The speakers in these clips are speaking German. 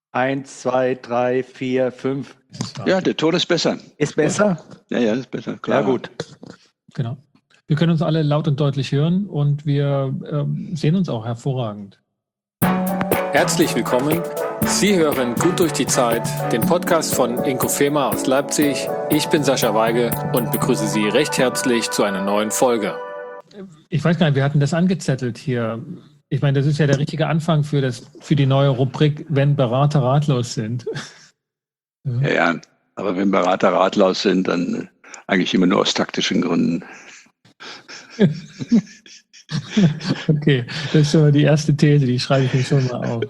Eins, zwei, drei, vier, fünf. Ja, der Ton ist besser. Ist besser? Ja, ist besser. Klar. Ja, gut. Genau. Wir können uns alle laut und deutlich hören und wir sehen uns auch hervorragend. Herzlich willkommen. Sie hören Gut durch die Zeit, den Podcast von Inko Fema aus Leipzig. Ich bin Sascha Weige und begrüße Sie recht herzlich zu einer neuen Folge. Ich weiß gar nicht, wir hatten das angezettelt hier. Ich meine, das ist ja der richtige Anfang für die neue Rubrik, wenn Berater ratlos sind. Ja, aber wenn Berater ratlos sind, dann eigentlich immer nur aus taktischen Gründen. Okay, das ist schon mal die erste These, die schreibe ich mir schon mal auf.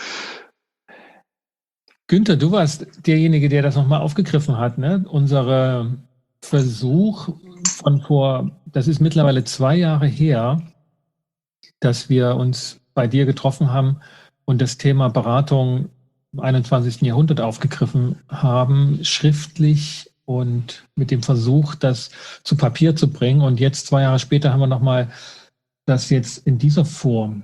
Günther, du warst derjenige, der das nochmal aufgegriffen hat, ne? Unser Versuch das ist mittlerweile 2 Jahre her, dass wir uns bei dir getroffen haben und das Thema Beratung im 21. Jahrhundert aufgegriffen haben, schriftlich und mit dem Versuch, das zu Papier zu bringen. Und jetzt 2 Jahre später haben wir nochmal das jetzt in dieser Form.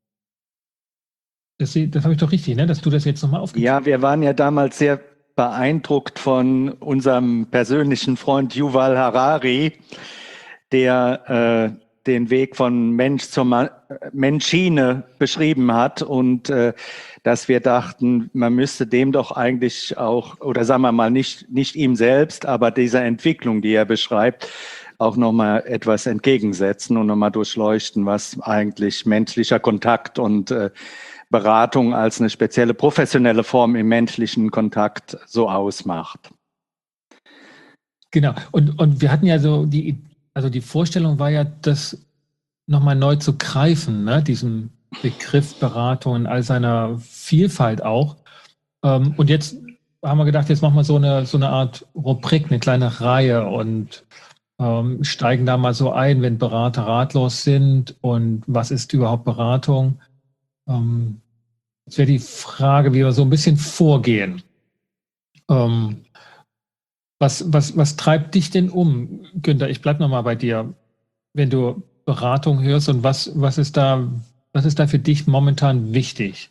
Das habe ich doch richtig, ne? Dass du das jetzt nochmal aufgegriffen hast. Ja, wir waren ja damals sehr beeindruckt von unserem persönlichen Freund Yuval Harari, der den Weg von Mensch zur Menschine beschrieben hat und dass wir dachten, man müsste dem doch eigentlich auch, oder sagen wir mal nicht ihm selbst, aber dieser Entwicklung, die er beschreibt, auch nochmal etwas entgegensetzen und nochmal durchleuchten, was eigentlich menschlicher Kontakt und Beratung als eine spezielle professionelle Form im menschlichen Kontakt so ausmacht. Genau. Und wir hatten ja so die Vorstellung war ja, das nochmal neu zu greifen, ne? Diesen Begriff Beratung in all seiner Vielfalt auch. Und jetzt haben wir gedacht, jetzt machen wir so eine Art Rubrik, eine kleine Reihe und steigen da mal so ein, wenn Berater ratlos sind und was ist überhaupt Beratung? Jetzt wäre die Frage, wie wir so ein bisschen vorgehen. Was treibt dich denn um, Günther? Ich bleibe nochmal bei dir, wenn du Beratung hörst und was ist da für dich momentan wichtig?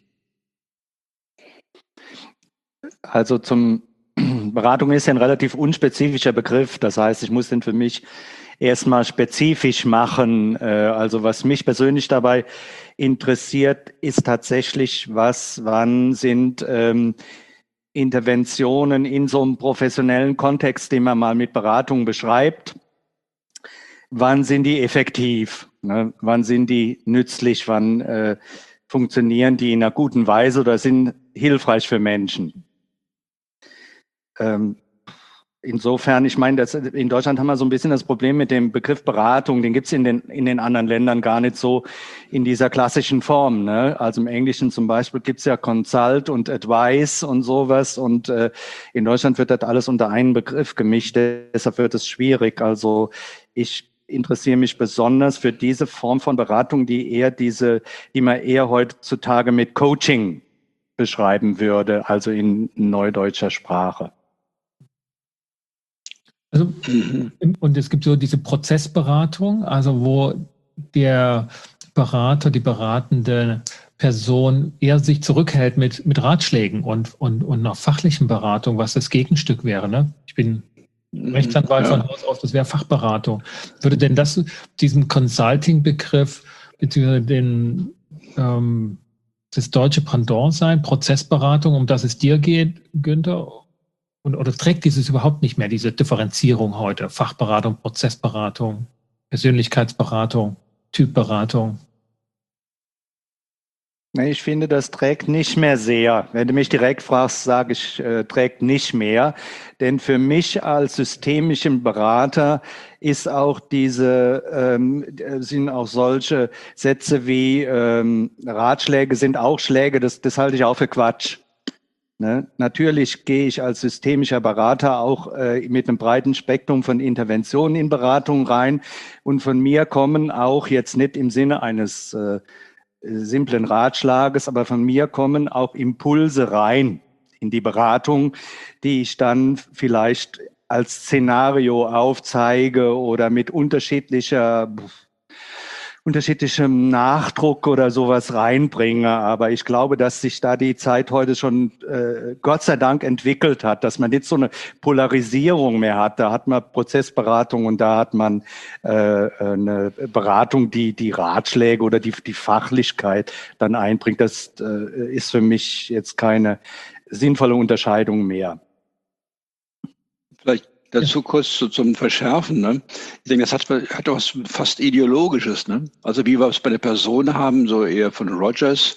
Also Beratung ist ja ein relativ unspezifischer Begriff. Das heißt, ich muss den für mich erstmal spezifisch machen. Also was mich persönlich dabei interessiert, ist tatsächlich, wann sind Interventionen in so einem professionellen Kontext, den man mal mit Beratung beschreibt, wann sind die effektiv? Ne? Wann sind die nützlich? Wann funktionieren die in einer guten Weise oder sind hilfreich für Menschen? Insofern, ich meine, in Deutschland haben wir so ein bisschen das Problem mit dem Begriff Beratung, den gibt es in den anderen Ländern gar nicht so in dieser klassischen Form. Ne? Also im Englischen zum Beispiel gibt es ja Consult und Advice und sowas und in Deutschland wird das alles unter einen Begriff gemischt, deshalb wird es schwierig. Also ich interessiere mich besonders für diese Form von Beratung, die man eher heutzutage mit Coaching beschreiben würde, also in neudeutscher Sprache. Also, und es gibt so diese Prozessberatung, also wo der Berater, die beratende Person eher sich zurückhält mit Ratschlägen und nach fachlichen Beratung, was das Gegenstück wäre. Ne? Ich bin Rechtsanwalt von Haus aus, das wäre Fachberatung. Würde denn das diesem Consulting-Begriff beziehungsweise das deutsche Pendant sein, Prozessberatung, um das es dir geht, Günther? Oder trägt dieses überhaupt nicht mehr, diese Differenzierung heute? Fachberatung, Prozessberatung, Persönlichkeitsberatung, Typberatung? Ich finde, das trägt nicht mehr sehr. Wenn du mich direkt fragst, sage ich, trägt nicht mehr. Denn für mich als systemischen Berater ist auch sind auch solche Sätze wie Ratschläge sind auch Schläge, das halte ich auch für Quatsch. Ne? Natürlich gehe ich als systemischer Berater auch mit einem breiten Spektrum von Interventionen in Beratung rein. Und von mir kommen auch jetzt nicht im Sinne eines simplen Ratschlages, aber von mir kommen auch Impulse rein in die Beratung, die ich dann vielleicht als Szenario aufzeige oder mit unterschiedlicher unterschiedlichem Nachdruck oder sowas reinbringe. Aber ich glaube, dass sich da die Zeit heute schon Gott sei Dank entwickelt hat, dass man jetzt so eine Polarisierung mehr hat. Da hat man Prozessberatung und da hat man eine Beratung, die Ratschläge oder die Fachlichkeit dann einbringt. Das ist für mich jetzt keine sinnvolle Unterscheidung mehr. Vielleicht dazu kurz zum Verschärfen. Ne? Ich denke, das hat was fast Ideologisches. Ne? Also wie wir es bei der Person haben, so eher von Rogers,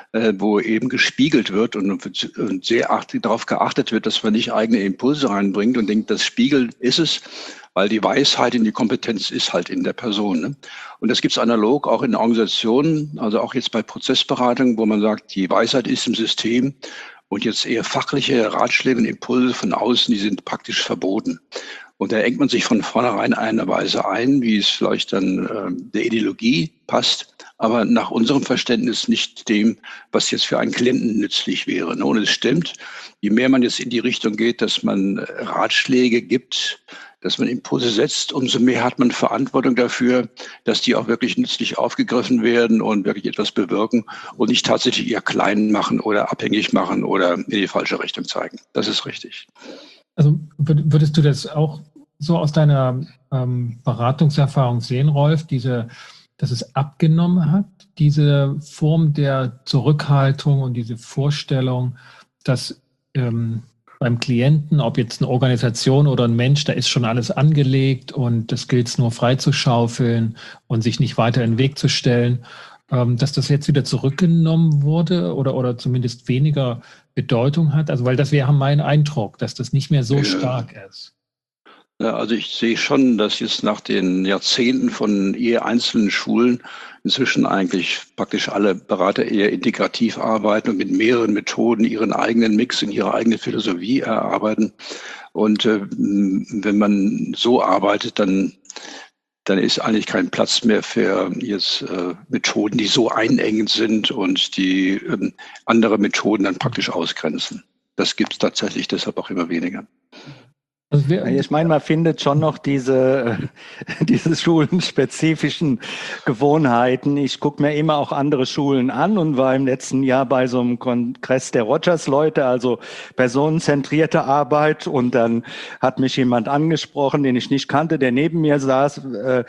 wo eben gespiegelt wird und sehr darauf geachtet wird, dass man nicht eigene Impulse reinbringt und denkt, das Spiegel ist es, weil die Weisheit und die Kompetenz ist halt in der Person. Ne? Und das gibt es analog auch in Organisationen, also auch jetzt bei Prozessberatung, wo man sagt, die Weisheit ist im System. Und jetzt eher fachliche Ratschläge und Impulse von außen, die sind praktisch verboten. Und da engt man sich von vornherein eine Weise ein, wie es vielleicht dann der Ideologie passt, aber nach unserem Verständnis nicht dem, was jetzt für einen Klienten nützlich wäre. Und es stimmt, je mehr man jetzt in die Richtung geht, dass man Ratschläge gibt, dass man Impulse setzt, umso mehr hat man Verantwortung dafür, dass die auch wirklich nützlich aufgegriffen werden und wirklich etwas bewirken und nicht tatsächlich eher klein machen oder abhängig machen oder in die falsche Richtung zeigen. Das ist richtig. Also würdest du das auch so aus deiner Beratungserfahrung sehen, Rolf, dass es abgenommen hat, diese Form der Zurückhaltung und diese Vorstellung, dass beim Klienten, ob jetzt eine Organisation oder ein Mensch, da ist schon alles angelegt und das gilt es nur freizuschaufeln und sich nicht weiter in den Weg zu stellen, dass das jetzt wieder zurückgenommen wurde oder zumindest weniger Bedeutung hat? Also weil das wäre mein Eindruck, dass das nicht mehr so stark ist. Ja, also ich sehe schon, dass jetzt nach den Jahrzehnten von eher einzelnen Schulen inzwischen eigentlich praktisch alle Berater eher integrativ arbeiten und mit mehreren Methoden ihren eigenen Mix und ihre eigene Philosophie erarbeiten. Und wenn man so arbeitet, dann ist eigentlich kein Platz mehr für jetzt Methoden, die so einengend sind und die andere Methoden dann praktisch ausgrenzen. Das gibt es tatsächlich deshalb auch immer weniger. Also ich meine, man findet schon noch diese schulenspezifischen Gewohnheiten. Ich gucke mir immer auch andere Schulen an und war im letzten Jahr bei so einem Kongress der Rogers-Leute, also personenzentrierte Arbeit. Und dann hat mich jemand angesprochen, den ich nicht kannte, der neben mir saß,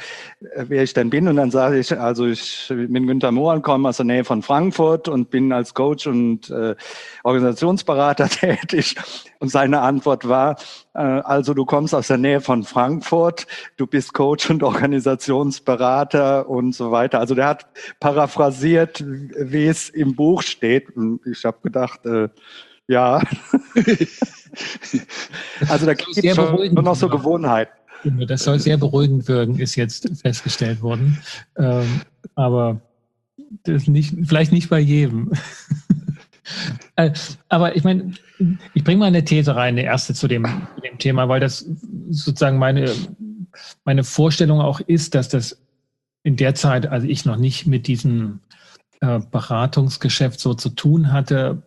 wer ich denn bin. Und dann sage ich, also ich bin Günther Mohn, komme aus der Nähe von Frankfurt und bin als Coach und Organisationsberater tätig. Und seine Antwort war, also du kommst aus der Nähe von Frankfurt, du bist Coach und Organisationsberater und so weiter. Also der hat paraphrasiert, wie es im Buch steht. Und ich habe gedacht, ja. Also da gibt es schon noch so Gewohnheiten. Das soll sehr beruhigend wirken, ist jetzt festgestellt worden. Aber das vielleicht nicht bei jedem. Aber ich meine, ich bringe mal eine These rein, eine erste zu dem Thema, weil das sozusagen meine Vorstellung auch ist, dass das in der Zeit, als ich noch nicht mit diesem Beratungsgeschäft so zu tun hatte,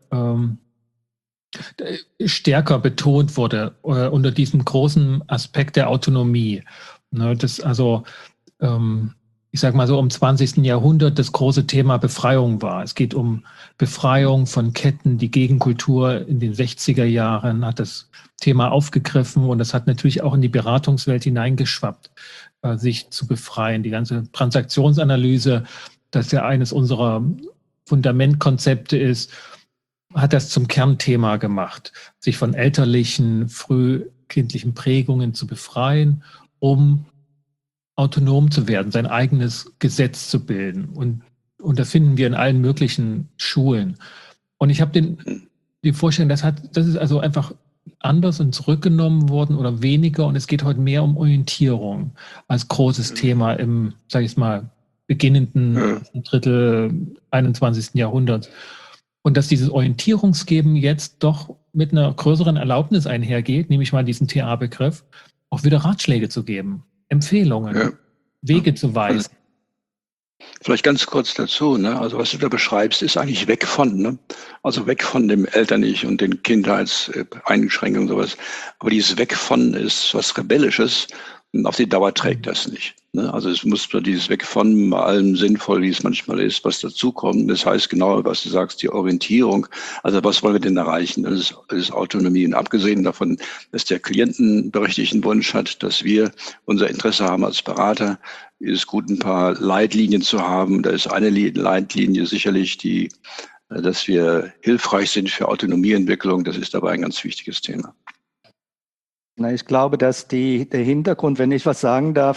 stärker betont wurde unter diesem großen Aspekt der Autonomie. Ne, das also ich sage mal so, im 20. Jahrhundert das große Thema Befreiung war. Es geht um Befreiung von Ketten. Die Gegenkultur in den 60er Jahren hat das Thema aufgegriffen und das hat natürlich auch in die Beratungswelt hineingeschwappt, sich zu befreien. Die ganze Transaktionsanalyse, das ja eines unserer Fundamentkonzepte ist, hat das zum Kernthema gemacht, sich von elterlichen, frühkindlichen Prägungen zu befreien, um autonom zu werden, sein eigenes Gesetz zu bilden. Und das finden wir in allen möglichen Schulen. Und ich habe die Vorstellung, das ist also einfach anders und zurückgenommen worden oder weniger. Und es geht heute mehr um Orientierung als großes Thema im, sage ich mal, beginnenden Drittel 21. Jahrhunderts. Und dass dieses Orientierungsgeben jetzt doch mit einer größeren Erlaubnis einhergeht, nehme ich mal diesen TA-Begriff, auch wieder Ratschläge zu geben. Empfehlungen, Wege zu weisen. Vielleicht ganz kurz dazu, ne? Also was du da beschreibst, ist eigentlich weg von, ne? Also weg von dem Eltern-Ich und den Kindheitseinschränkungen und sowas. Aber dieses Weg von ist was Rebellisches auf die Dauer trägt das nicht. Ne? Also es muss dieses Weg von bei allem sinnvoll, wie es manchmal ist, was dazukommt. Das heißt genau, was du sagst, die Orientierung. Also was wollen wir denn erreichen? Das ist Autonomie. Und abgesehen davon, dass der Klient einen berechtigten Wunsch hat, dass wir unser Interesse haben als Berater, ist es gut, ein paar Leitlinien zu haben. Da ist eine Leitlinie sicherlich dass wir hilfreich sind für Autonomieentwicklung. Das ist dabei ein ganz wichtiges Thema. Na, ich glaube, dass der Hintergrund, wenn ich was sagen darf,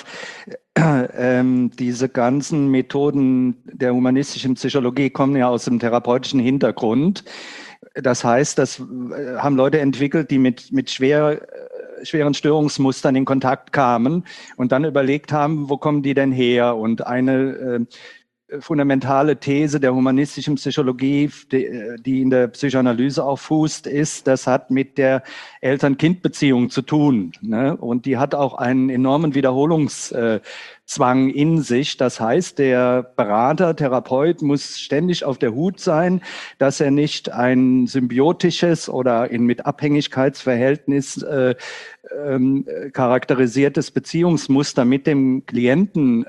diese ganzen Methoden der humanistischen Psychologie kommen ja aus dem therapeutischen Hintergrund. Das heißt, das haben Leute entwickelt, die mit schweren Störungsmustern in Kontakt kamen und dann überlegt haben, wo kommen die denn her? Und eine fundamentale These der humanistischen Psychologie, die in der Psychoanalyse auch fußt, ist, das hat mit der Eltern-Kind-Beziehung zu tun. Ne? Und die hat auch einen enormen Wiederholungszwang in sich. Das heißt, der Berater, Therapeut muss ständig auf der Hut sein, dass er nicht ein symbiotisches oder mit Abhängigkeitsverhältnis charakterisiertes Beziehungsmuster mit dem Klienten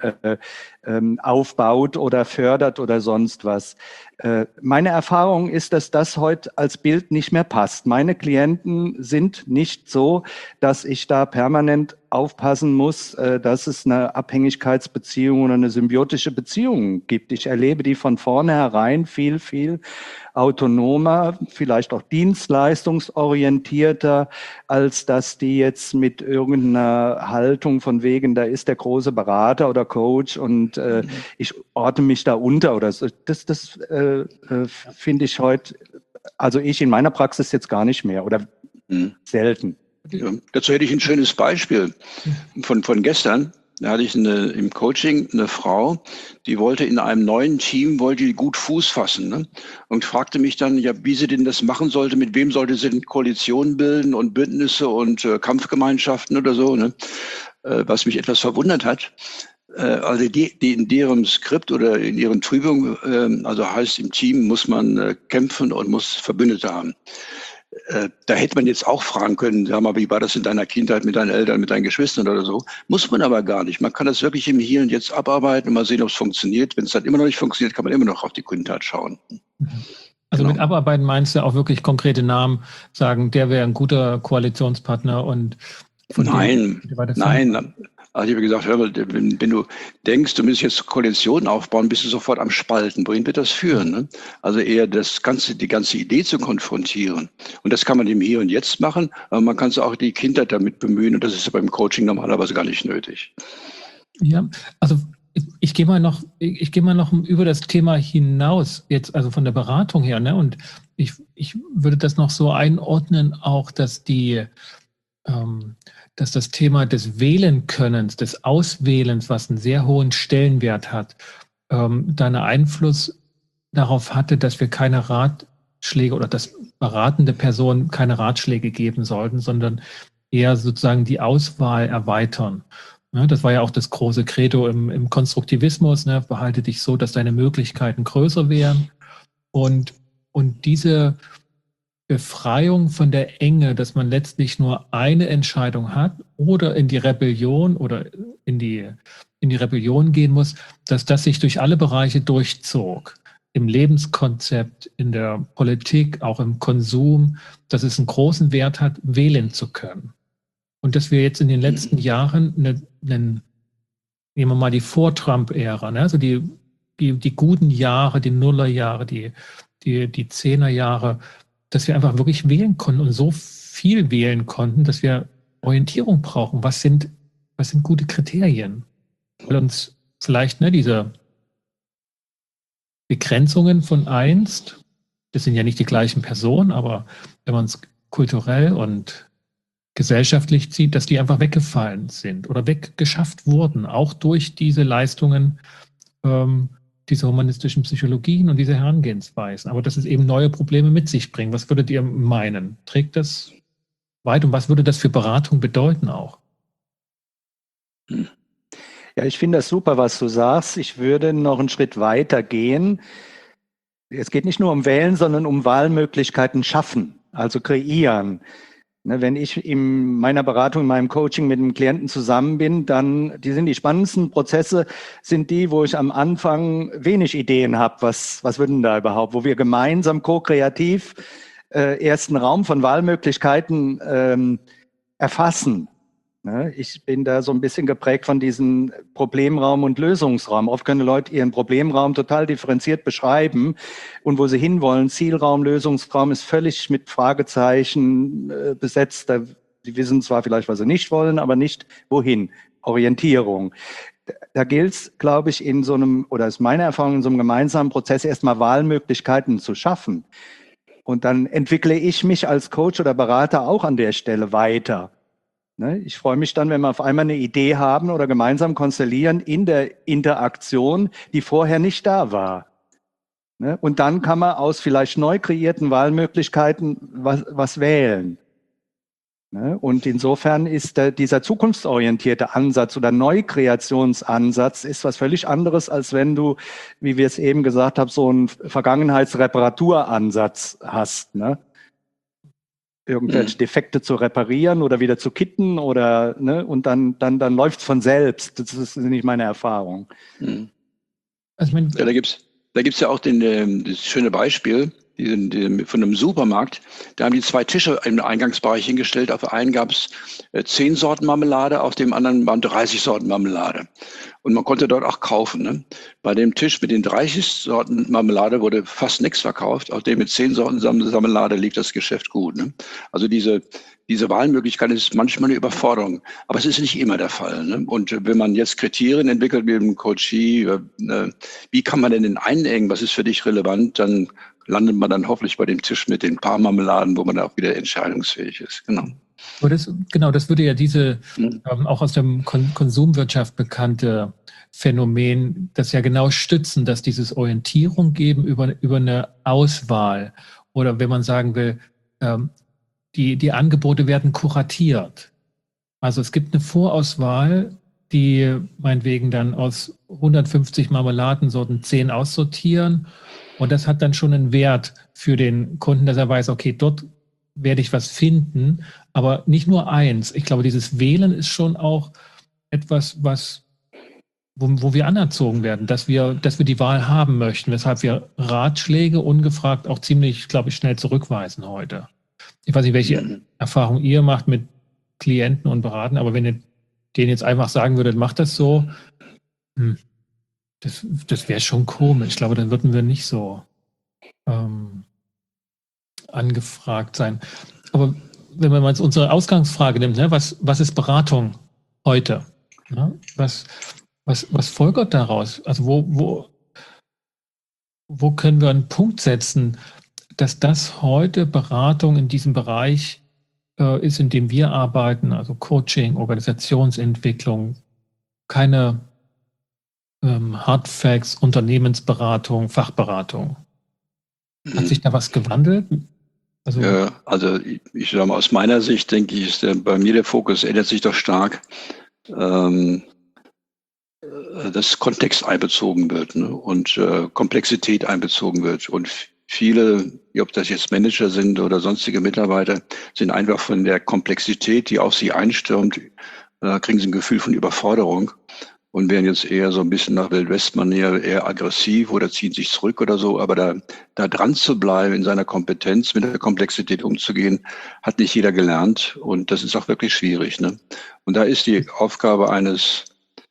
aufbaut oder fördert oder sonst was. Meine Erfahrung ist, dass das heute als Bild nicht mehr passt. Meine Klienten sind nicht so, dass ich da permanent aufpassen muss, dass es eine Abhängigkeitsbeziehung oder eine symbiotische Beziehung gibt. Ich erlebe die von vornherein viel autonomer, vielleicht auch dienstleistungsorientierter, als dass die jetzt mit irgendeiner Haltung von wegen, da ist der große Berater oder Coach und ich ordne mich da unter oder so. Das finde ich heute, also ich in meiner Praxis jetzt gar nicht mehr oder selten. Ja, dazu hätte ich ein schönes Beispiel von gestern. Da hatte ich im Coaching eine Frau, die wollte in einem neuen Team, wollte die gut Fuß fassen, ne? Und fragte mich dann, ja, wie sie denn das machen sollte, mit wem sollte sie denn Koalitionen bilden und Bündnisse und Kampfgemeinschaften oder so, ne? Was mich etwas verwundert hat. Also die in deren Skript oder in ihren Trübungen, also heißt im Team muss man kämpfen und muss Verbündete haben. Da hätte man jetzt auch fragen können, sag mal, wie war das in deiner Kindheit mit deinen Eltern, mit deinen Geschwistern oder so? Muss man aber gar nicht. Man kann das wirklich im Hier und Jetzt abarbeiten und mal sehen, ob es funktioniert. Wenn es dann immer noch nicht funktioniert, kann man immer noch auf die Kindheit schauen. Also genau. Mit Abarbeiten meinst du auch wirklich konkrete Namen, sagen, der wäre ein guter Koalitionspartner und Nein. Also ich habe gesagt, hör mal, wenn du denkst, du müsstest jetzt Koalitionen aufbauen, bist du sofort am Spalten. Wohin wird das führen? Ne? Also eher die ganze Idee zu konfrontieren. Und das kann man im Hier und Jetzt machen, aber man kann es auch die Kindheit damit bemühen. Und das ist beim Coaching normalerweise gar nicht nötig. Ja, also ich gehe mal noch über das Thema hinaus, jetzt also von der Beratung her, ne? Und ich würde das noch so einordnen, auch dass dass das Thema des Wählenkönnens, des Auswählens, was einen sehr hohen Stellenwert hat, da einen Einfluss darauf hatte, dass wir keine Ratschläge oder dass beratende Personen keine Ratschläge geben sollten, sondern eher sozusagen die Auswahl erweitern. Ja, das war ja auch das große Credo im Konstruktivismus, ne? Verhalte dich so, dass deine Möglichkeiten größer wären. Und diese Befreiung von der Enge, dass man letztlich nur eine Entscheidung hat oder in die Rebellion oder in die Rebellion gehen muss, dass das sich durch alle Bereiche durchzog. Im Lebenskonzept, in der Politik, auch im Konsum, dass es einen großen Wert hat, wählen zu können. Und dass wir jetzt in den letzten Jahren nehmen wir mal die Vor-Trump-Ära, ne? Also die guten Jahre, die Nullerjahre, die 10er-Jahre, dass wir einfach wirklich wählen konnten und so viel wählen konnten, dass wir Orientierung brauchen. Was sind gute Kriterien? Weil uns vielleicht diese Begrenzungen von einst, das sind ja nicht die gleichen Personen, aber wenn man es kulturell und gesellschaftlich zieht, dass die einfach weggefallen sind oder weggeschafft wurden, auch durch diese Leistungen diese humanistischen Psychologien und diese Herangehensweisen. Aber dass es eben neue Probleme mit sich bringt. Was würdet ihr meinen? Trägt das weit und was würde das für Beratung bedeuten auch? Ja, ich finde das super, was du sagst. Ich würde noch einen Schritt weiter gehen. Es geht nicht nur um Wählen, sondern um Wahlmöglichkeiten schaffen, also kreieren. Wenn ich in meiner Beratung, in meinem Coaching mit einem Klienten zusammen bin, dann die spannendsten Prozesse sind die, wo ich am Anfang wenig Ideen habe, was wird denn da überhaupt, wo wir gemeinsam ko-kreativ ersten Raum von Wahlmöglichkeiten erfassen. Ich bin da so ein bisschen geprägt von diesem Problemraum und Lösungsraum. Oft können Leute ihren Problemraum total differenziert beschreiben und wo sie hinwollen, Zielraum, Lösungsraum ist völlig mit Fragezeichen besetzt. Die wissen zwar vielleicht, was sie nicht wollen, aber nicht wohin. Orientierung. Da gilt es, glaube ich, in so einem, oder ist meine Erfahrung, in so einem gemeinsamen Prozess erstmal Wahlmöglichkeiten zu schaffen. Und dann entwickle ich mich als Coach oder Berater auch an der Stelle weiter. Ich freue mich dann, wenn wir auf einmal eine Idee haben oder gemeinsam konstellieren in der Interaktion, die vorher nicht da war. Und dann kann man aus vielleicht neu kreierten Wahlmöglichkeiten was wählen. Und insofern ist dieser zukunftsorientierte Ansatz oder Neukreationsansatz ist was völlig anderes, als wenn du, wie wir es eben gesagt haben, so einen Vergangenheitsreparaturansatz hast. Irgendwelche Defekte zu reparieren oder wieder zu kitten oder und dann läuft es von selbst. Das ist nicht meine Erfahrung. Also da gibt's ja auch das schöne Beispiel von einem Supermarkt. Da haben die 2 Tische im Eingangsbereich hingestellt. Auf einen gab es 10 Sorten Marmelade, auf dem anderen waren 30 Sorten Marmelade. Und man konnte dort auch kaufen. Bei dem Tisch mit den 30 Sorten Marmelade wurde fast nichts verkauft. Auf dem mit 10 Sorten Marmelade liegt das Geschäft gut. Also diese Wahlmöglichkeit ist manchmal eine Überforderung. Aber es ist nicht immer der Fall. Und wenn man jetzt Kriterien entwickelt mit dem Coachee, wie kann man denn den einengen, was ist für dich relevant, dann landet man dann hoffentlich bei dem Tisch mit den paar Marmeladen, wo man auch wieder entscheidungsfähig ist. Genau. Aber das würde ja diese auch aus der Konsumwirtschaft bekannte Phänomen, das ja genau stützen, dass dieses Orientierung geben über eine Auswahl oder wenn man sagen will, die Angebote werden kuratiert. Also es gibt eine Vorauswahl, die meinetwegen dann aus 150 Marmeladensorten 10 aussortieren. Und das hat dann schon einen Wert für den Kunden, dass er weiß, okay, dort werde ich was finden, aber nicht nur eins. Ich glaube, dieses Wählen ist schon auch etwas, wo wir anerzogen werden, dass wir die Wahl haben möchten, weshalb wir Ratschläge ungefragt auch ziemlich, glaube ich, schnell zurückweisen heute. Ich weiß nicht, welche Erfahrung ihr macht mit Klienten und Beratern, aber wenn ihr denen jetzt einfach sagen würdet, macht das so, das wäre schon komisch. Ich glaube, dann würden wir nicht so angefragt sein. Aber wenn man jetzt unsere Ausgangsfrage nimmt, was ist Beratung heute? Was folgert daraus? Also wo können wir einen Punkt setzen, dass das heute Beratung in diesem Bereich ist, in dem wir arbeiten, also Coaching, Organisationsentwicklung, keine Hard Facts, Unternehmensberatung, Fachberatung. Hat sich da was gewandelt? Also ich sage mal, aus meiner Sicht denke ich, bei mir der Fokus ändert sich doch stark, dass Kontext einbezogen wird und Komplexität einbezogen wird. Und viele, ob das jetzt Manager sind oder sonstige Mitarbeiter, sind einfach von der Komplexität, die auf sie einstürmt, kriegen sie ein Gefühl von Überforderung. Und werden jetzt eher so ein bisschen nach Wildwest-Manier eher aggressiv oder ziehen sich zurück oder so. Aber da dran zu bleiben, in seiner Kompetenz, mit der Komplexität umzugehen, hat nicht jeder gelernt. Und das ist auch wirklich schwierig. Und da ist die Aufgabe eines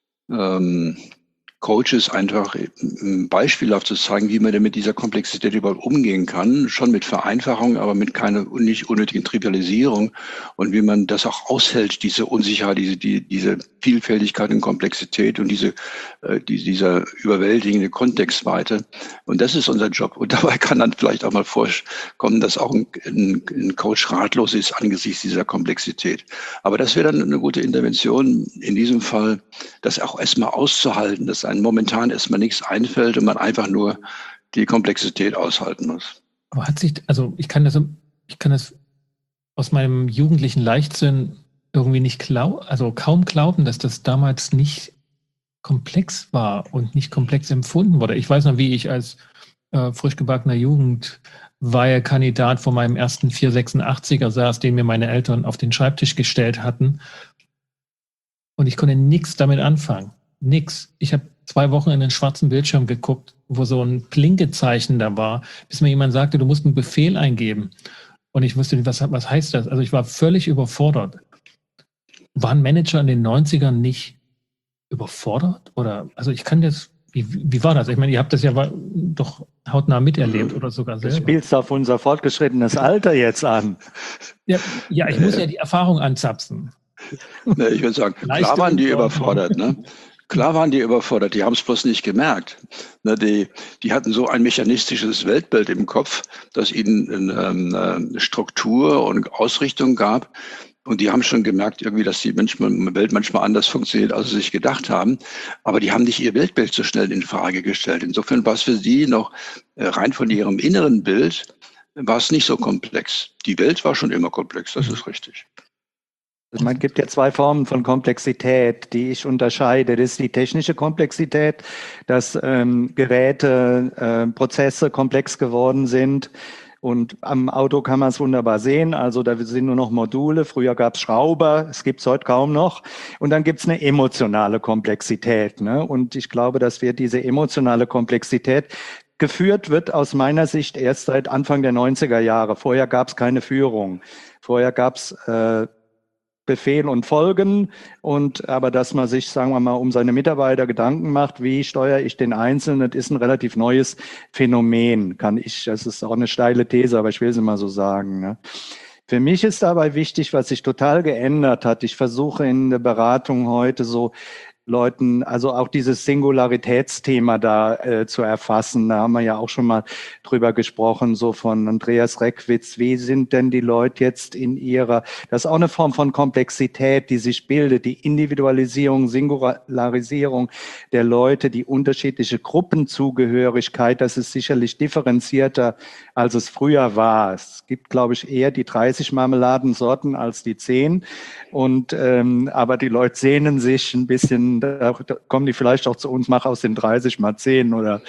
Coaches einfach beispielhaft zu zeigen, wie man denn mit dieser Komplexität überhaupt umgehen kann, schon mit Vereinfachung, aber mit keiner nicht unnötigen Trivialisierung und wie man das auch aushält, diese Unsicherheit, diese Vielfältigkeit und Komplexität und dieser überwältigende Kontextweite. Und das ist unser Job. Und dabei kann dann vielleicht auch mal vorkommen, dass auch ein Coach ratlos ist angesichts dieser Komplexität. Aber das wäre dann eine gute Intervention in diesem Fall, das auch erstmal auszuhalten, dass einem momentan erstmal nichts einfällt und man einfach nur die Komplexität aushalten muss. Aber ich kann das aus meinem jugendlichen Leichtsinn irgendwie nicht kaum glauben, dass das damals nicht komplex war und nicht komplex empfunden wurde. Ich weiß noch, wie ich als frisch gebackener war er Kandidat von meinem ersten 486er saß, den mir meine Eltern auf den Schreibtisch gestellt hatten. Und ich konnte nichts damit anfangen. Nix. Ich habe 2 Wochen in den schwarzen Bildschirm geguckt, wo so ein Blinkezeichen da war, bis mir jemand sagte, du musst einen Befehl eingeben. Und ich wusste nicht, was heißt das? Also ich war völlig überfordert. Waren Manager in den 90ern nicht überfordert? Oder, also ich kann das, wie war das? Ich meine, ihr habt das ja doch hautnah miterlebt oder sogar selber. Du spielst auf unser fortgeschrittenes Alter jetzt an. Ja, ich muss ja die Erfahrung anzapfen. Ne, ich würde sagen, klar waren die überfordert. Ne? Klar waren die überfordert, die haben es bloß nicht gemerkt. Ne, die hatten so ein mechanistisches Weltbild im Kopf, das ihnen Struktur und Ausrichtung gab. Und die haben schon gemerkt, irgendwie, dass die Welt manchmal anders funktioniert, als sie sich gedacht haben. Aber die haben nicht ihr Weltbild so schnell in Frage gestellt. Insofern war es für sie noch rein von ihrem inneren Bild, war es nicht so komplex. Die Welt war schon immer komplex, das ist richtig. Es gibt ja 2 Formen von Komplexität, die ich unterscheide. Das ist die technische Komplexität, dass Geräte, Prozesse komplex geworden sind. Und am Auto kann man es wunderbar sehen. Also da sind nur noch Module. Früher gab es Schrauber, es gibt es heute kaum noch. Und dann gibt es eine emotionale Komplexität. Ne? Und ich glaube, dass wir diese emotionale Komplexität geführt wird aus meiner Sicht erst seit Anfang der 90er Jahre. Vorher gab es keine Führung. Vorher gab es Befehl und Folgen, aber dass man sich, sagen wir mal, um seine Mitarbeiter Gedanken macht, wie steuere ich den Einzelnen, das ist ein relativ neues Phänomen, das ist auch eine steile These, aber ich will es mal so sagen. Ne? Für mich ist dabei wichtig, was sich total geändert hat. Ich versuche in der Beratung heute so Leuten, also auch dieses Singularitätsthema da zu erfassen. Da haben wir ja auch schon mal drüber gesprochen, so von Andreas Reckwitz. Wie sind denn die Leute jetzt das ist auch eine Form von Komplexität, die sich bildet, die Individualisierung, Singularisierung der Leute, die unterschiedliche Gruppenzugehörigkeit, das ist sicherlich differenzierter, als es früher war. Es gibt, glaube ich, eher die 30 Marmeladensorten als die 10. Aber die Leute sehnen sich ein bisschen, da kommen die vielleicht auch zu uns, mach aus den 30 mal 10 oder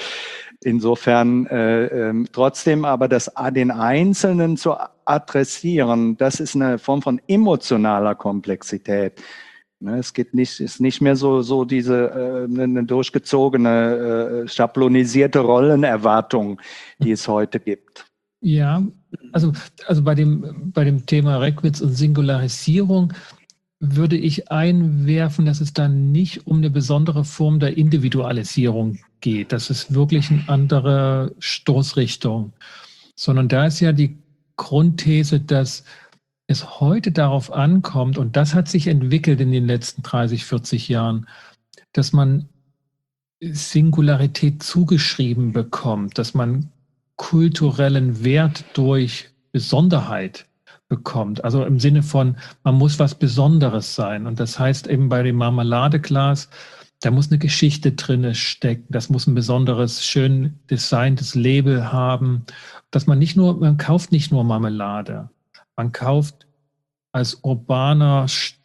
insofern trotzdem, aber den Einzelnen zu adressieren, das ist eine Form von emotionaler Komplexität. Ne, ist nicht mehr so diese eine durchgezogene, schablonisierte Rollenerwartung, die es heute gibt. Ja, also bei dem Thema Reckwitz und Singularisierung würde ich einwerfen, dass es dann nicht um eine besondere Form der Individualisierung geht. Das ist wirklich eine andere Stoßrichtung. Sondern da ist ja die Grundthese, dass es heute darauf ankommt, und das hat sich entwickelt in den letzten 30, 40 Jahren, dass man Singularität zugeschrieben bekommt, dass man kulturellen Wert durch Besonderheit bekommt. Also im Sinne von, man muss was Besonderes sein. Und das heißt eben bei dem Marmeladeglas, da muss eine Geschichte drin stecken. Das muss ein besonderes, schön designtes Label haben. Dass man kauft nicht nur Marmelade. Man kauft als urbaner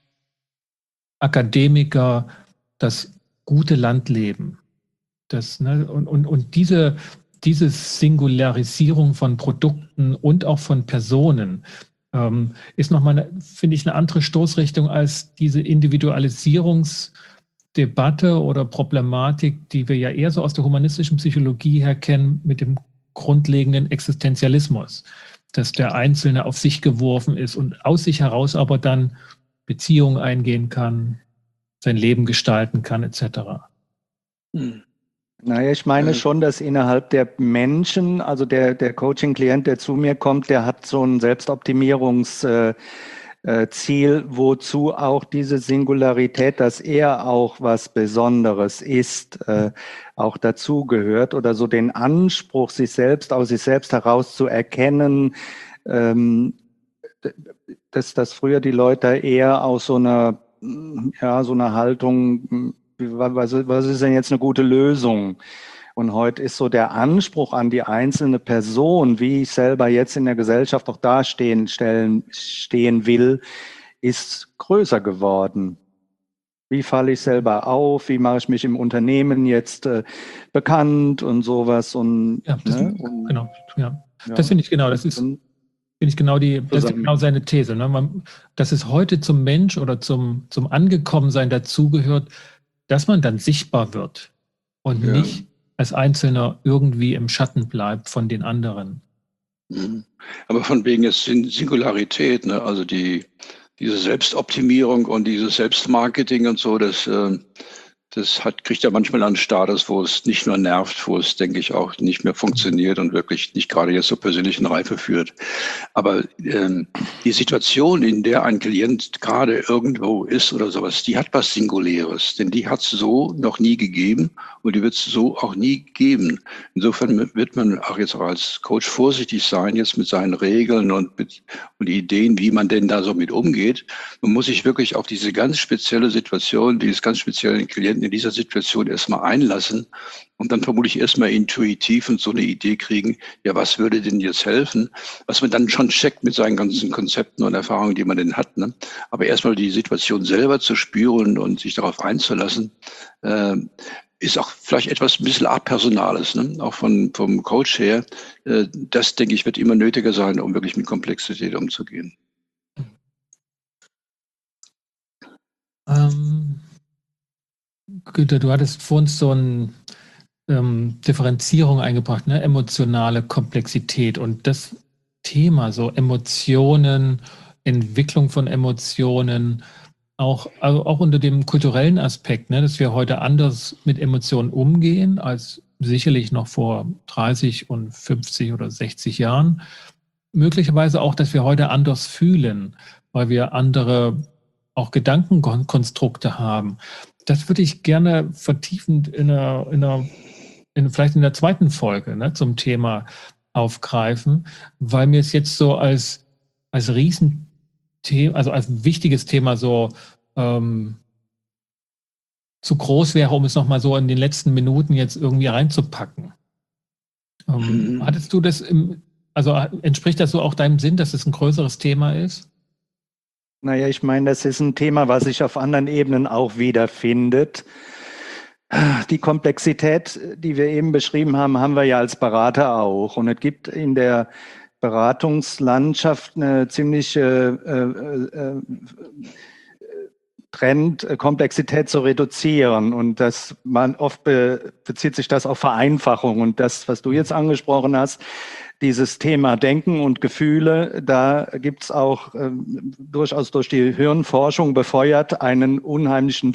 Akademiker das gute Landleben. Und diese Singularisierung von Produkten und auch von Personen ist nochmal, finde ich, eine andere Stoßrichtung als diese Individualisierungsdebatte oder Problematik, die wir ja eher so aus der humanistischen Psychologie her kennen, mit dem grundlegenden Existenzialismus, dass der Einzelne auf sich geworfen ist und aus sich heraus aber dann Beziehungen eingehen kann, sein Leben gestalten kann, etc. Naja, ich meine schon, dass innerhalb der Menschen, also der Coaching-Klient, der zu mir kommt, der hat so ein Selbstoptimierungsziel, wozu auch diese Singularität, dass er auch was Besonderes ist, auch dazugehört oder so den Anspruch, aus sich selbst heraus zu erkennen, dass früher die Leute eher aus so einer Haltung, was ist denn jetzt eine gute Lösung? Und heute ist so der Anspruch an die einzelne Person, wie ich selber jetzt in der Gesellschaft auch stehen will, ist größer geworden. Wie falle ich selber auf? Wie mache ich mich im Unternehmen jetzt bekannt und sowas? Genau, ja. Das finde ich genau, das ist genau seine These. Ne? Dass es heute zum Mensch oder zum Angekommensein dazugehört, dass man dann sichtbar wird und nicht als Einzelner irgendwie im Schatten bleibt von den anderen. Aber von wegen jetzt Singularität, ne? Also diese Selbstoptimierung und dieses Selbstmarketing und so, das kriegt ja manchmal einen Status, wo es nicht nur nervt, wo es, denke ich, auch nicht mehr funktioniert und wirklich nicht gerade jetzt zur persönlichen Reife führt. Aber die Situation, in der ein Klient gerade irgendwo ist oder sowas, die hat was Singuläres, denn die hat es so noch nie gegeben und die wird es so auch nie geben. Insofern wird man auch jetzt auch als Coach vorsichtig sein, jetzt mit seinen Regeln und Ideen, wie man denn da so mit umgeht. Man muss sich wirklich auf diese ganz spezielle Situation, dieses ganz speziellen Klienten in dieser Situation erstmal einlassen und dann vermutlich erstmal intuitiv und so eine Idee kriegen, ja, was würde denn jetzt helfen? Was man dann schon checkt mit seinen ganzen Konzepten und Erfahrungen, die man denn hat. Ne? Aber erstmal die Situation selber zu spüren und sich darauf einzulassen, ist auch vielleicht etwas ein bisschen Apersonales, ne? Auch vom Coach her. Das, denke ich, wird immer nötiger sein, um wirklich mit Komplexität umzugehen. Günther, du hattest vorhin so eine Differenzierung eingebracht, ne? Emotionale Komplexität und das Thema, so Emotionen, Entwicklung von Emotionen, auch unter dem kulturellen Aspekt, ne? Dass wir heute anders mit Emotionen umgehen als sicherlich noch vor 30 und 50 oder 60 Jahren. Möglicherweise auch, dass wir heute anders fühlen, weil wir andere auch Gedankenkonstrukte haben. Das würde ich gerne vertiefend vielleicht in der zweiten Folge, ne, zum Thema aufgreifen, weil mir es jetzt so als Riesenthema, also als wichtiges Thema so zu groß wäre, um es nochmal so in den letzten Minuten jetzt irgendwie reinzupacken. Hattest du das also entspricht das so auch deinem Sinn, dass es ein größeres Thema ist? Naja, ich meine, das ist ein Thema, was sich auf anderen Ebenen auch wiederfindet. Die Komplexität, die wir eben beschrieben haben, haben wir ja als Berater auch. Und es gibt in der Beratungslandschaft eine ziemliche Trend, Komplexität zu reduzieren. Und oft bezieht sich das auf Vereinfachung. Und das, was du jetzt angesprochen hast, dieses Thema Denken und Gefühle, da gibt es auch durchaus durch die Hirnforschung befeuert eine unheimliche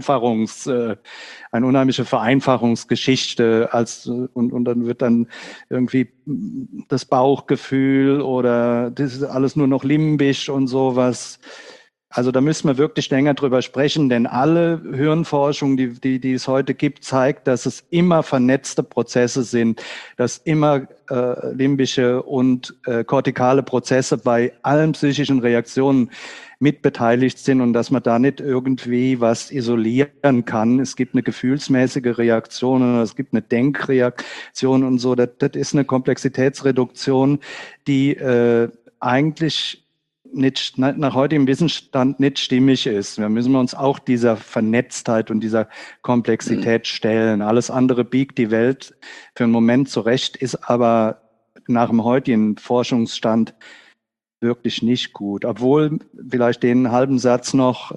Vereinfachungsgeschichte und dann wird dann irgendwie das Bauchgefühl oder das ist alles nur noch limbisch und sowas. Also da müssen wir wirklich länger drüber sprechen, denn alle Hirnforschung, die es heute gibt, zeigt, dass es immer vernetzte Prozesse sind, dass immer limbische und kortikale Prozesse bei allen psychischen Reaktionen mitbeteiligt sind und dass man da nicht irgendwie was isolieren kann. Es gibt eine gefühlsmäßige Reaktion oder es gibt eine Denkreaktion und so. Das ist eine Komplexitätsreduktion, die eigentlich nicht nach heutigem Wissensstand nicht stimmig ist. Wir müssen uns auch dieser Vernetztheit und dieser Komplexität stellen. Alles andere biegt die Welt für einen Moment zurecht, ist aber nach dem heutigen Forschungsstand wirklich nicht gut. Obwohl vielleicht den halben Satz noch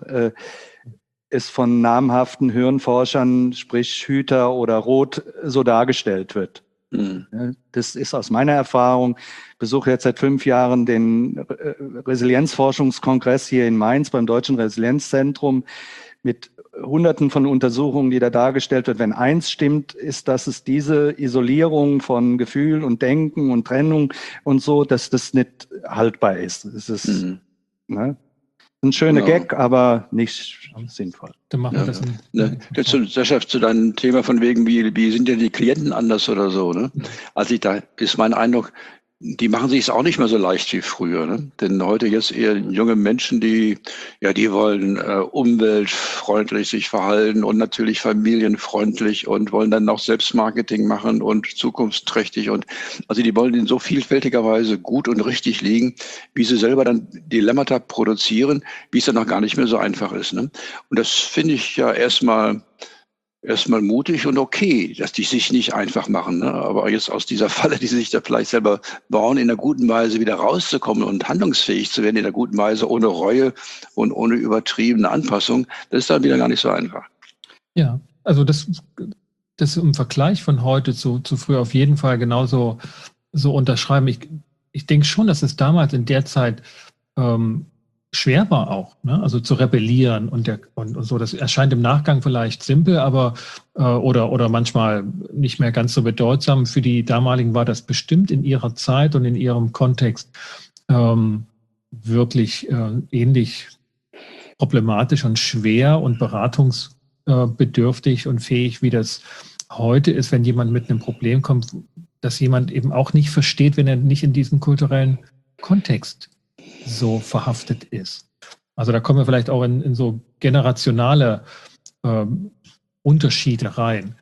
es von namhaften Hirnforschern, sprich Hüter oder Roth, so dargestellt wird. Das ist aus meiner Erfahrung. Ich besuche jetzt seit 5 Jahren den Resilienzforschungskongress hier in Mainz beim Deutschen Resilienzzentrum mit Hunderten von Untersuchungen, die da dargestellt wird. Wenn eins stimmt, ist, dass es diese Isolierung von Gefühl und Denken und Trennung und so, dass das nicht haltbar ist. Es ist ein schöner Gag, aber nicht sinnvoll. Dann machen wir das. Sascha, zu deinem Thema von wegen, wie sind denn die Klienten anders oder so, ne? Also da ist mein Eindruck, die machen sich es auch nicht mehr so leicht wie früher, ne? Denn heute jetzt eher junge Menschen, die wollen umweltfreundlich sich verhalten und natürlich familienfreundlich und wollen dann noch Selbstmarketing machen und zukunftsträchtig und also die wollen in so vielfältiger Weise gut und richtig liegen, wie sie selber dann Dilemmata produzieren, wie es dann noch gar nicht mehr so einfach ist, ne? Und das finde ich ja erstmal erstmal mutig und okay, dass die sich nicht einfach machen. Ne? Aber jetzt aus dieser Falle, die sie sich da vielleicht selber bauen, in einer guten Weise wieder rauszukommen und handlungsfähig zu werden, in einer guten Weise, ohne Reue und ohne übertriebene Anpassung, das ist dann wieder gar nicht so einfach. Ja, also das im Vergleich von heute zu früher auf jeden Fall genauso so unterschreiben. Ich denke schon, dass es damals in der Zeit schwer war auch, ne? Also zu rebellieren und so. Das erscheint im Nachgang vielleicht simpel, aber oder manchmal nicht mehr ganz so bedeutsam. Für die damaligen war das bestimmt in ihrer Zeit und in ihrem Kontext wirklich ähnlich problematisch und schwer und beratungsbedürftig und fähig, wie das heute ist, wenn jemand mit einem Problem kommt, dass jemand eben auch nicht versteht, wenn er nicht in diesem kulturellen Kontext so verhaftet ist. Also da kommen wir vielleicht auch in so generationale Unterschiede rein.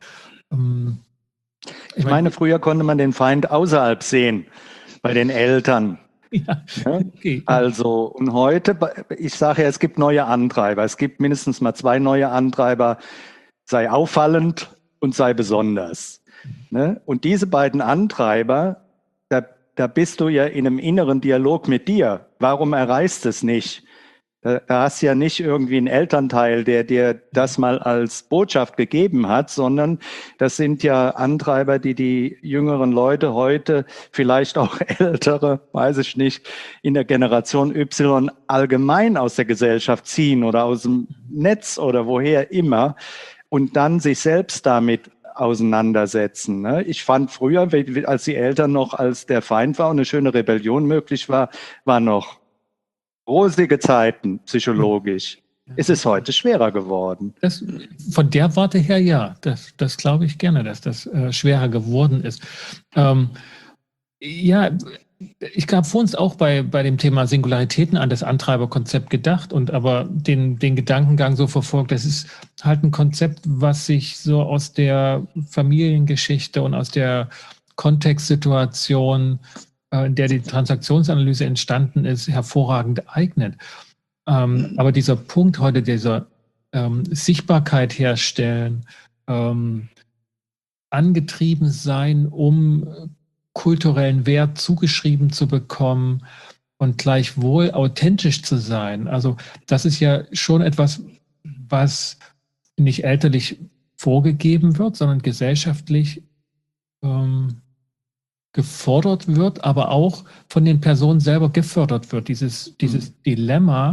Ich meine, früher konnte man den Feind außerhalb sehen, bei den Eltern. Ja, okay. Also, und heute, ich sage ja, es gibt neue Antreiber. Es gibt mindestens mal 2 neue Antreiber, sei auffallend und sei besonders. Ne? Und diese beiden Antreiber, da bist du ja in einem inneren Dialog mit dir. Warum erreichst du es nicht? Da hast du ja nicht irgendwie einen Elternteil, der dir das mal als Botschaft gegeben hat, sondern das sind ja Antreiber, die jüngeren Leute heute, vielleicht auch ältere, weiß ich nicht, in der Generation Y allgemein aus der Gesellschaft ziehen oder aus dem Netz oder woher immer und dann sich selbst damit auseinandersetzen. Ne? Ich fand früher, als die Eltern noch als der Feind war und eine schöne Rebellion möglich war noch rosige Zeiten psychologisch. Es ist heute schwerer geworden. Von der Warte her ja, das glaube ich gerne, dass das schwerer geworden ist. Ja, ich habe vor uns auch bei dem Thema Singularitäten an das Antreiberkonzept gedacht und aber den Gedankengang so verfolgt. Das ist halt ein Konzept, was sich so aus der Familiengeschichte und aus der Kontextsituation, in der die Transaktionsanalyse entstanden ist, hervorragend eignet. Aber dieser Punkt heute, dieser Sichtbarkeit herstellen, angetrieben sein, um kulturellen Wert zugeschrieben zu bekommen und gleichwohl authentisch zu sein. Also das ist ja schon etwas, was nicht elterlich vorgegeben wird, sondern gesellschaftlich gefordert wird, aber auch von den Personen selber gefördert wird. Dieses Dilemma,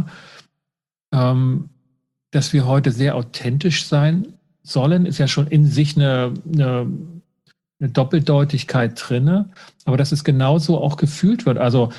dass wir heute sehr authentisch sein sollen, ist ja schon in sich eine Doppeldeutigkeit drinne, aber dass es genauso auch gefühlt wird. Also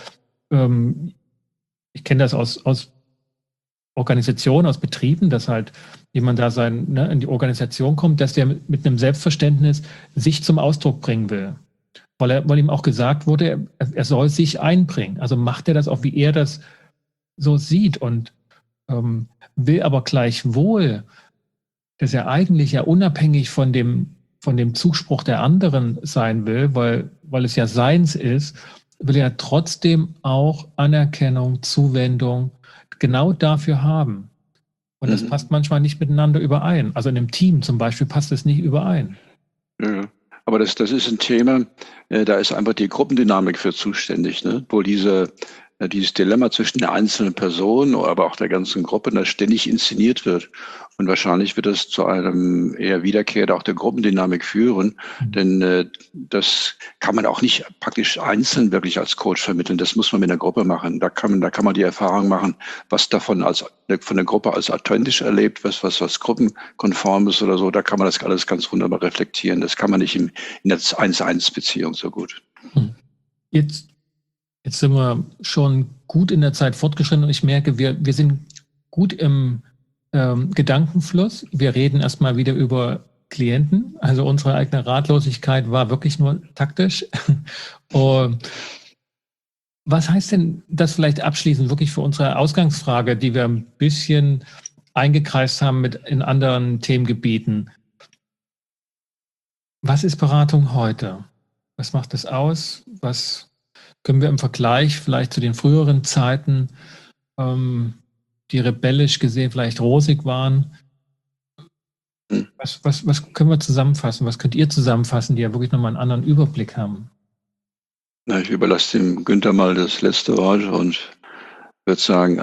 ich kenne das aus Organisationen, aus Betrieben, dass halt jemand da in die Organisation kommt, dass der mit einem Selbstverständnis sich zum Ausdruck bringen will. Weil ihm auch gesagt wurde, er soll sich einbringen. Also macht er das auch, wie er das so sieht und will aber gleichwohl, dass er eigentlich ja unabhängig von dem Zuspruch der anderen sein will, weil es ja seins ist, will er trotzdem auch Anerkennung, Zuwendung genau dafür haben. Und das passt manchmal nicht miteinander überein. Also in einem Team zum Beispiel passt es nicht überein. Ja. Aber das ist ein Thema, da ist einfach die Gruppendynamik für zuständig, ne? Wo dieses Dilemma zwischen der einzelnen Person, aber auch der ganzen Gruppe, das ständig inszeniert wird. Und wahrscheinlich wird das zu einem eher Wiederkehr auch der Gruppendynamik führen, denn das kann man auch nicht praktisch einzeln wirklich als Coach vermitteln. Das muss man mit der Gruppe machen. Da kann man die Erfahrung machen, was davon von der Gruppe als authentisch erlebt, was gruppenkonform ist oder so. Da kann man das alles ganz wunderbar reflektieren. Das kann man nicht in der 1-1-Beziehung so gut. Jetzt sind wir schon gut in der Zeit fortgeschritten und ich merke, wir sind gut im Gedankenfluss. Wir reden erstmal wieder über Klienten. Also unsere eigene Ratlosigkeit war wirklich nur taktisch. Was heißt denn das vielleicht abschließend wirklich für unsere Ausgangsfrage, die wir ein bisschen eingekreist haben in anderen Themengebieten? Was ist Beratung heute? Was macht es aus? Was können wir im Vergleich vielleicht zu den früheren Zeiten, die rebellisch gesehen vielleicht rosig waren, Was können wir zusammenfassen? Was könnt ihr zusammenfassen, die ja wirklich nochmal einen anderen Überblick haben? Na, ich überlasse dem Günther mal das letzte Wort und würde sagen,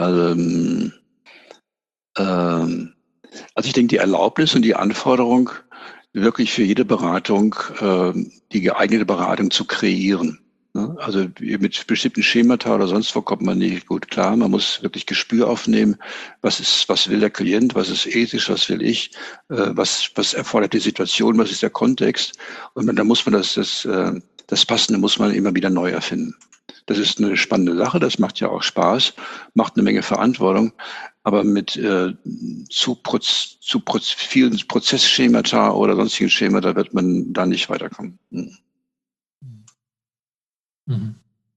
also ich denke, die Erlaubnis und die Anforderung, wirklich für jede Beratung die geeignete Beratung zu kreieren. Ne? Also mit bestimmten Schemata oder sonst wo kommt man nicht gut klar. Man muss wirklich Gespür aufnehmen, was will der Klient, was ist ethisch, was will ich, was erfordert die Situation, was ist der Kontext. Und dann muss man das Passende muss man immer wieder neu erfinden. Das ist eine spannende Sache, das macht ja auch Spaß, macht eine Menge Verantwortung, aber mit vielen Prozessschemata oder sonstigen Schemata wird man da nicht weiterkommen. Mhm.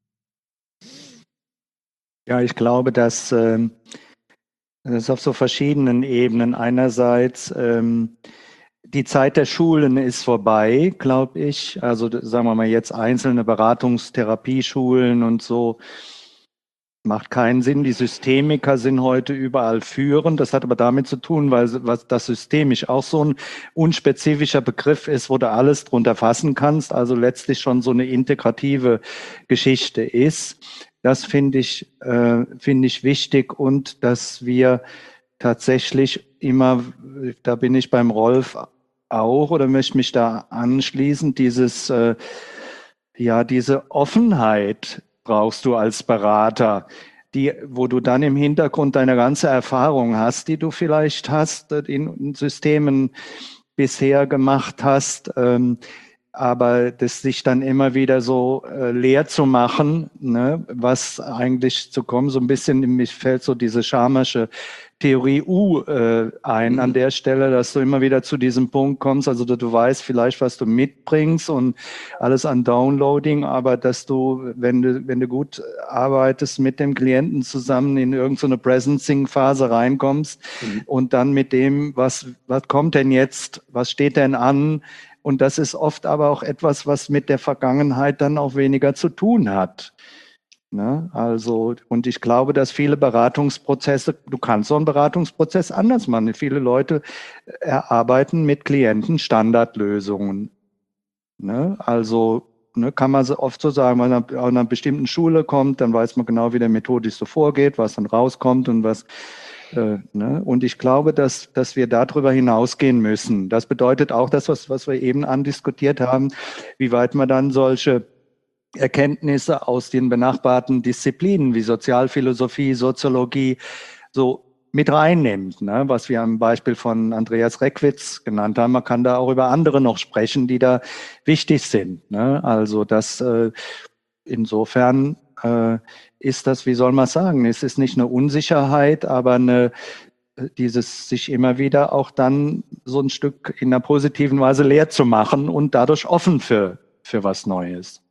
Ja, ich glaube, dass das auf so verschiedenen Ebenen. Einerseits die Zeit der Schulen ist vorbei, glaube ich. Also sagen wir mal jetzt einzelne Beratungstherapieschulen und so. Macht keinen Sinn. Die Systemiker sind heute überall führend. Das hat aber damit zu tun, weil was das systemisch auch so ein unspezifischer Begriff ist, wo du alles drunter fassen kannst. Also letztlich schon so eine integrative Geschichte ist. Das finde ich wichtig und dass wir tatsächlich immer, da bin ich beim Rolf auch oder möchte mich da anschließen, diese Offenheit brauchst du als Berater, wo du dann im Hintergrund deine ganze Erfahrung hast, die du vielleicht hast, in Systemen bisher gemacht hast, aber das sich dann immer wieder so leer zu machen, ne, was eigentlich zu kommen, so ein bisschen, mir fällt so diese Schamersche Theorie ein an der Stelle, dass du immer wieder zu diesem Punkt kommst, also dass du weißt vielleicht, was du mitbringst und alles an Downloading, aber dass du, wenn du gut arbeitest mit dem Klienten zusammen in irgendeine Presencing-Phase reinkommst und dann mit dem, was kommt denn jetzt, was steht denn an? Und das ist oft aber auch etwas, was mit der Vergangenheit dann auch weniger zu tun hat. Ne? Also, und ich glaube, dass viele Beratungsprozesse, du kannst so einen Beratungsprozess anders machen. Viele Leute erarbeiten mit Klienten Standardlösungen. Ne? Also, kann man oft so sagen, wenn man an einer bestimmten Schule kommt, dann weiß man genau, wie der methodisch so vorgeht, was dann rauskommt und was. Ne? Und ich glaube, dass wir darüber hinausgehen müssen. Das bedeutet auch das, was wir eben andiskutiert haben, wie weit man dann solche Erkenntnisse aus den benachbarten Disziplinen wie Sozialphilosophie, Soziologie so mit reinnimmt, ne? Was wir am Beispiel von Andreas Reckwitz genannt haben. Man kann da auch über andere noch sprechen, die da wichtig sind. Ne? Also das insofern ist das, wie soll man sagen, es ist nicht eine Unsicherheit, aber dieses sich immer wieder auch dann so ein Stück in einer positiven Weise leer zu machen und dadurch offen für was Neues.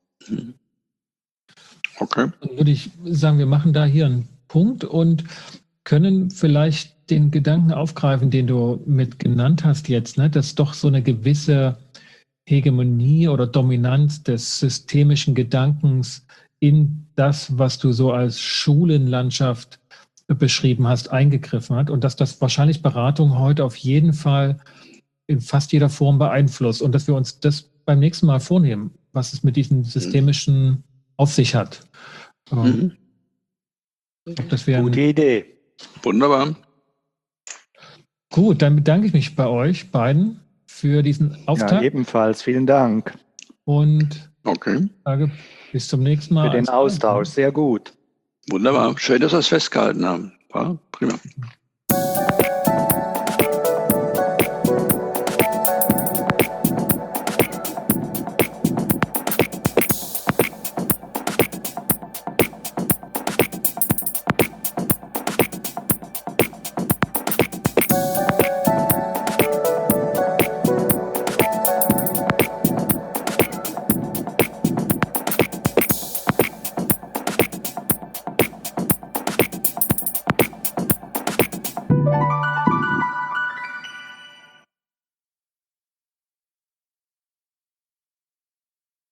Okay. Dann würde ich sagen, wir machen da hier einen Punkt und können vielleicht den Gedanken aufgreifen, den du mit genannt hast jetzt, ne, dass doch so eine gewisse Hegemonie oder Dominanz des systemischen Gedankens in das, was du so als Schulenlandschaft beschrieben hast, eingegriffen hat und dass das wahrscheinlich Beratung heute auf jeden Fall in fast jeder Form beeinflusst und dass wir uns das beim nächsten Mal vornehmen, was es mit diesen systemischen auf sich hat. Das wäre gute Idee. Wunderbar. Gut, dann bedanke ich mich bei euch beiden für diesen Auftakt. Ja, ebenfalls. Vielen Dank. Und Okay. sage bis zum nächsten Mal. Für den Austausch. Sehr gut. Wunderbar. Schön, dass wir es festgehalten haben. Ja, prima.